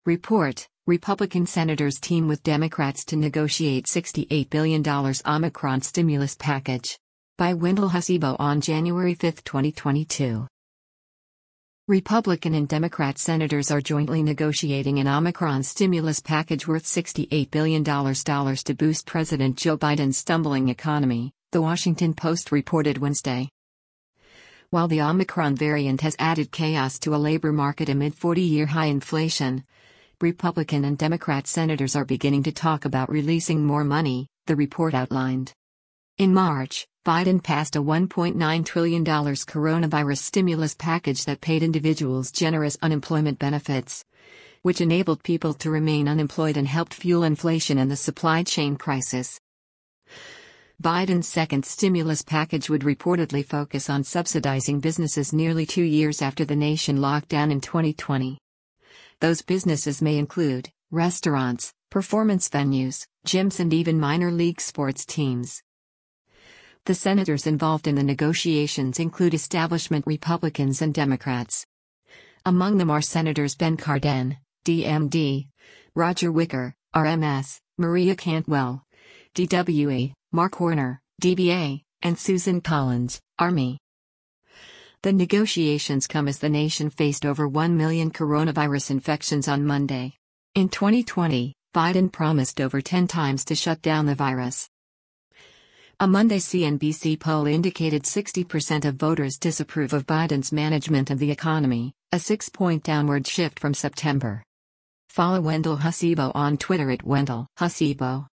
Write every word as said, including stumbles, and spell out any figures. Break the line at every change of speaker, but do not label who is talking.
Report: Republican senators team with Democrats to negotiate sixty-eight billion dollars Omicron stimulus package. By Wendell Hasibo on January fifth, twenty twenty-two. Republican and Democrat senators are jointly negotiating an Omicron stimulus package worth sixty-eight billion dollars to boost President Joe Biden's stumbling economy, The Washington Post reported Wednesday. While the Omicron variant has added chaos to a labor market amid forty-year high inflation, Republican and Democrat senators are beginning to talk about releasing more money, the report outlined. In March, Biden passed a one point nine trillion dollars coronavirus stimulus package that paid individuals generous unemployment benefits, which enabled people to remain unemployed and helped fuel inflation and the supply chain crisis. Biden's second stimulus package would reportedly focus on subsidizing businesses nearly two years after the nation locked down in twenty twenty. Those businesses may include restaurants, performance venues, gyms, and even minor league sports teams. The senators involved in the negotiations include establishment Republicans and Democrats. Among them are Senators Ben Cardin, D M D, Roger Wicker, R M S, Maria Cantwell, D W A, Mark Warner, D B A, and Susan Collins, Army. The negotiations come as the nation faced over one million coronavirus infections on Monday. In twenty twenty, Biden promised over ten times to shut down the virus. A Monday C N B C poll indicated sixty percent of voters disapprove of Biden's management of the economy, a six-point downward shift from September. Follow Wendell Hasibo on Twitter at Wendell Hasibo.